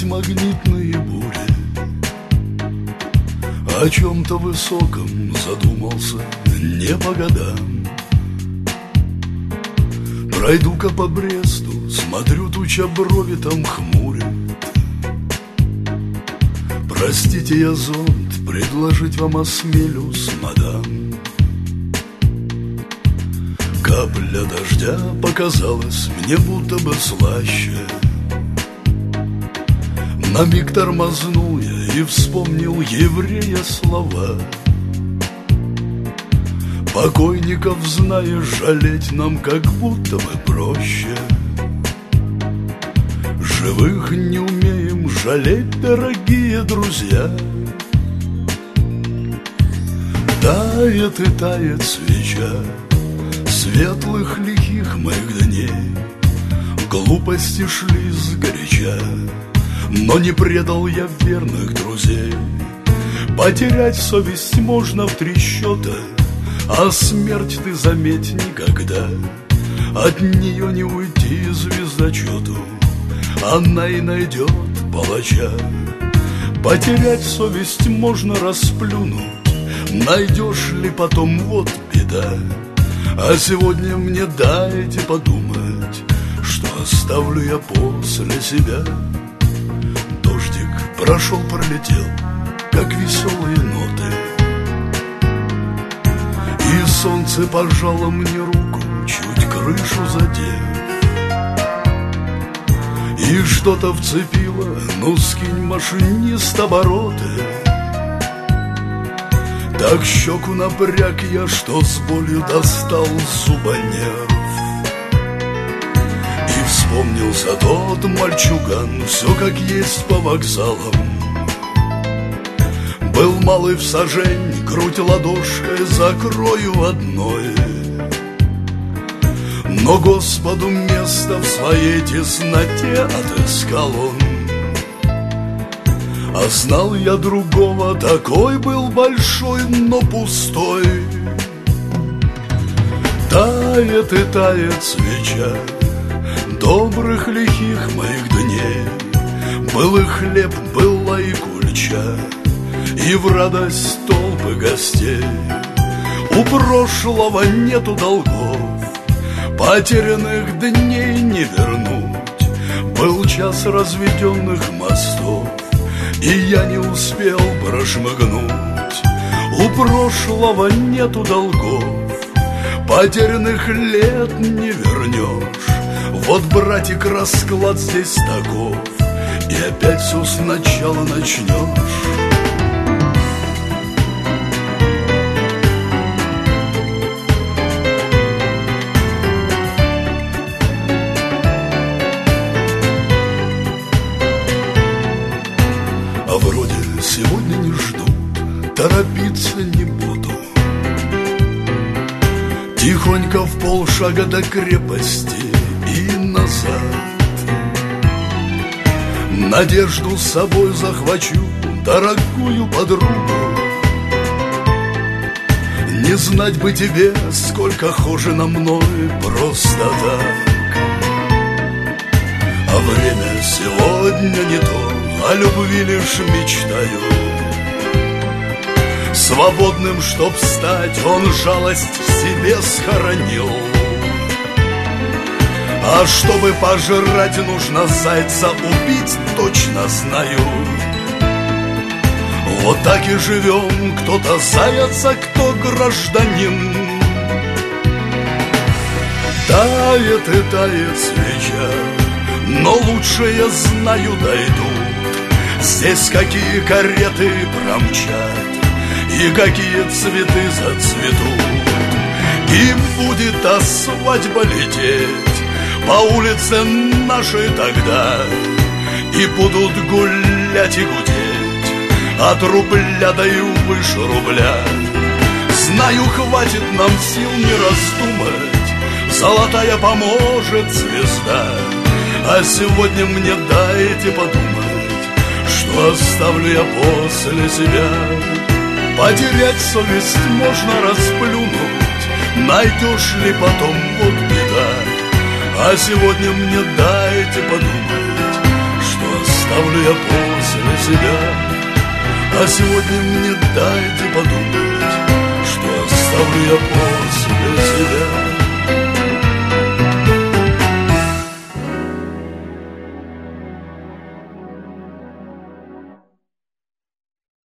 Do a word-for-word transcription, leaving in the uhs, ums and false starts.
быть магнитные бури. О чем-то высоком задумался не по годам. Пройду-ка по Бресту, смотрю, туча брови там хмурит. Простите, я зонт предложить вам осмелюсь, мадам. Капля дождя показалась мне будто бы слаще. На миг тормознул я и вспомнил еврея слова: покойников, знаешь, жалеть нам как будто бы проще. Живых не умеем жалеть, дорогие друзья. Тает и тает свеча светлых лихих моих дней. Глупости шли сгоряча, но не предал я верных друзей. Потерять совесть можно в три счета, а смерть, ты заметь, никогда. От нее не уйти звездочету, она и найдет палача. Потерять совесть можно расплюнуть, найдешь ли потом, вот беда. А сегодня мне дайте подумать, что оставлю я после себя. Дождик прошел, пролетел, как веселые ноты, и солнце пожало мне руку, чуть крышу задев. И что-то вцепило, ну скинь, машинист, обороты. Так щеку напряг я, что с болью достал зубонерв. И вспомнился тот мальчуган, все как есть по вокзалам. Был малый в сажень, грудь ладошкой закрою одной. Но Господу место в своей тесноте отыскал он. А знал я другого, такой был большой, но пустой. Тает и тает свеча добрых лихих моих дней. Был и хлеб, была и кульча, и в радость толпы гостей. У прошлого нету долгов, потерянных дней не вернуть. Был час разведенных мостов, и я не успел прошмыгнуть. У прошлого нету долгов, потерянных лет не вернешь. Вот, братик, расклад здесь таков, и опять все сначала начнешь. А вроде сегодня не ждут, торопиться не буду. Тихонько в полшага до крепости и назад. Надежду с собой захвачу, дорогую подругу. Не знать бы тебе, сколько хожено мной просто так. А время сегодня не то, о любви лишь мечтаю. Свободным, чтоб стать, он жалость в себе схоронил. А чтобы пожрать, нужно зайца убить, точно знаю. Вот так и живем, кто-то заяц, а кто гражданин. Тает и тает свеча, но лучше, я знаю, дойдут. Здесь какие кареты промчат, и какие цветы зацветут. И будет та свадьба лететь по улице нашей тогда, и будут гулять и гудеть от рубля да и выше рубля. Знаю, хватит нам сил не раздумать, золотая поможет звезда. А сегодня мне дайте подумать, что оставлю я после себя. Потерять совесть можно расплюнуть, найдешь ли потом, вот беда. А сегодня мне дайте подумать, что оставлю оставлю я после себя. А сегодня мне дайте подумать, что оставлю я после